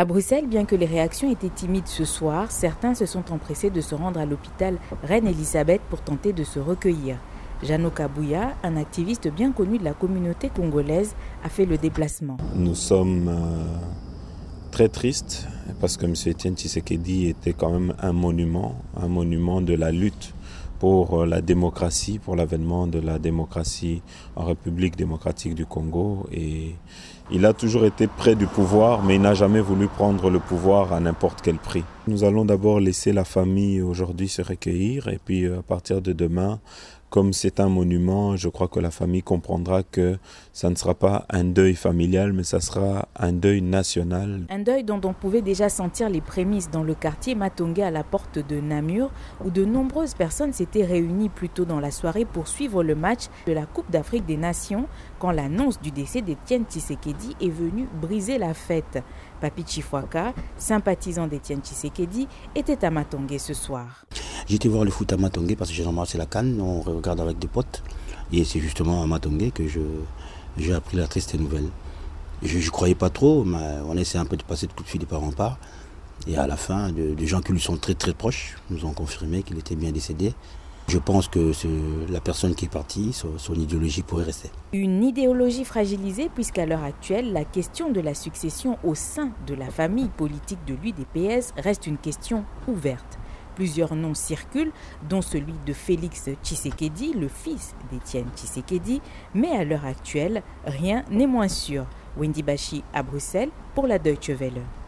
À Bruxelles, bien que les réactions étaient timides ce soir, certains se sont empressés de se rendre à l'hôpital Reine-Elisabeth pour tenter de se recueillir. Jano Kabouya, un activiste bien connu de la communauté congolaise, a fait le déplacement. Nous sommes très tristes parce que M. Etienne Tshisekedi était quand même un monument de la lutte pour la démocratie, pour l'avènement de la démocratie en République démocratique du Congo. Et il a toujours été près du pouvoir, mais il n'a jamais voulu prendre le pouvoir à n'importe quel prix. Nous allons d'abord laisser la famille aujourd'hui se recueillir et puis à partir de demain, comme c'est un monument, je crois que la famille comprendra que ça ne sera pas un deuil familial, mais ça sera un deuil national. Un deuil dont on pouvait déjà sentir les prémices dans le quartier Matongé à la porte de Namur, où de nombreuses personnes s'étaient réunies plus tôt dans la soirée pour suivre le match de la Coupe d'Afrique des Nations, quand l'annonce du décès d'Etienne Tshisekedi est venue briser la fête. Papi Chifwaka, sympathisant d'Etienne Tshisekedi, était à Matongé ce soir. J'étais voir le foot à Matongé parce que généralement c'est la CAN, on regarde avec des potes. Et c'est justement à Matongé que j'ai appris la triste nouvelle. Je ne croyais pas trop, mais on essaie un peu de passer de coups de fil de part en part. Et à la fin, des gens qui lui sont très très proches nous ont confirmé qu'il était bien décédé. Je pense que la personne qui est partie, son idéologie pourrait rester. Une idéologie fragilisée puisqu'à l'heure actuelle, la question de la succession au sein de la famille politique de l'UDPS reste une question ouverte. Plusieurs noms circulent, dont celui de Félix Tshisekedi, le fils d'Etienne Tshisekedi, mais à l'heure actuelle, rien n'est moins sûr. Wendy Bachi à Bruxelles pour la Deutsche Welle.